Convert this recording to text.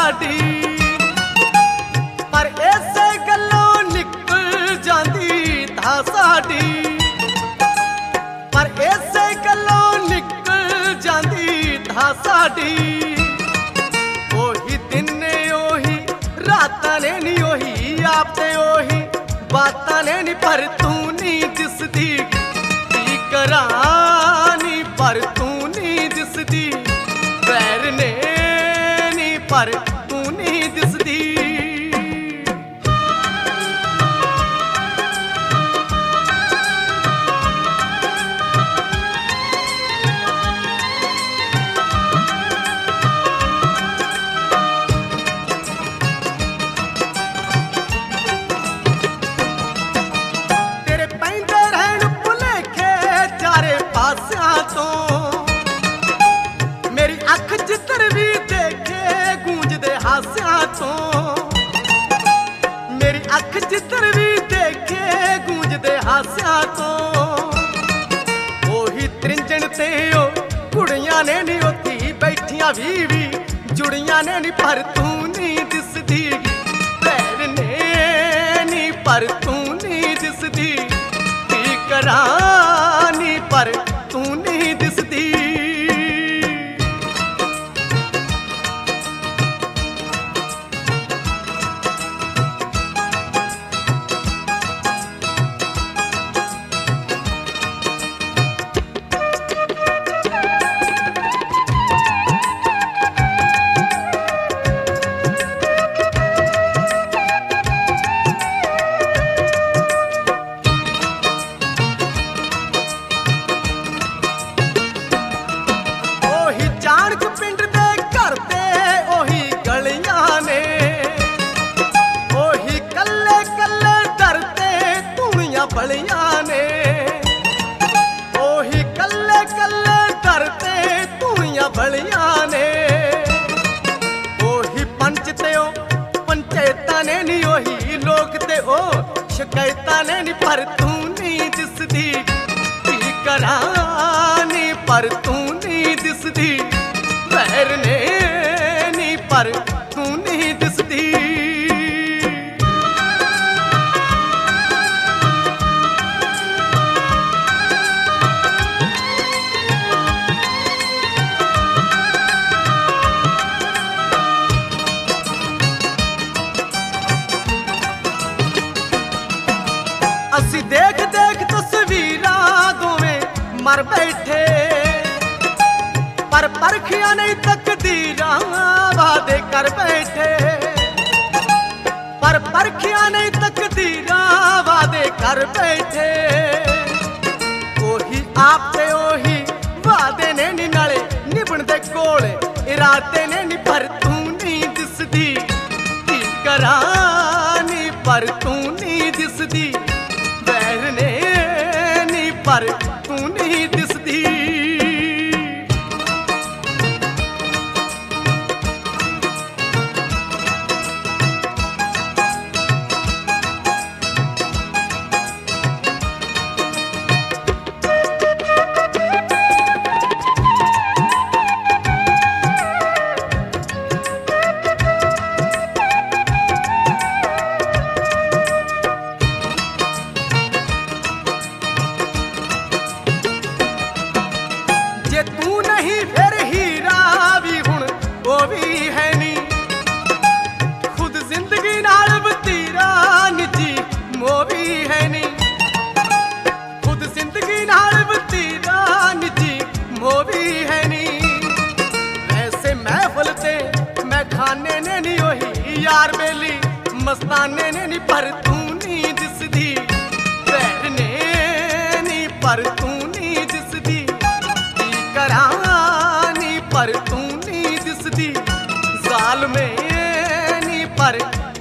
साडी पर ऐसे गल्लों निकल जांदी था साडी पर ऐसे गल्लों निकल जांदी था साडी ओही दिन ने ओही रातां ने नी ओही आप ते ओही बातां ने नी पर तू नी दिसदी की करानी पर तू नी दिसदी पैर ने नी पर तू नी दिसदी मेरी अख जिधर भी देखे गूंजदे हास्यां तो मेरी अख जिधर भी देखे गूंजदे हास्यां तो ओही त्रिंजन ते ओ कुड़ियां ने नी ओथी बैठियां भी जुड़ियां ने नी पर तू नी दिसदी पैर ने नी पर तू नी दिसदी की करानी पर तू नी दिसदी बलियां ने ओही कल्ले कल्ले डरते तूइयां बलियां ने ओही पंच ते ओ पंचायतां ने नी ओही लोग ते ओ शिकायतां ने नी पर तू नी दिसदी की करानी पर तू नी दिसदी पैर ने नी पर तू नी दिसदी असी देख देख तस्वीरां दोवें मर बैठे पर परखियां नहीं तकदीरां वादे कर बैठे पर परखियां नहीं तकदीरां वादे कर बैठे ओही आप ते ओही वादे ने नी नाले निभणदे कोल इरादे ने नी पर तू नी दिसदी की करानी पर तू नी दिसदी पैर ने नी पर तू नहीं दिसदी तू नहीं फिर हीरा भी हुण वो भी है नी खुद जिंदगी नाल बतीरा निजी मो भी है नी खुद जिंदगी नाल बतीरा निजी मो भी है नी वैसे महफिल ते मैं खाने ने नी ओही यार बेली मस्ताने ने नी पर तू नी दिसदी पैर ने नी पर तू नी दिसदी करानी पर तू नी दिसदी जाल में नी पर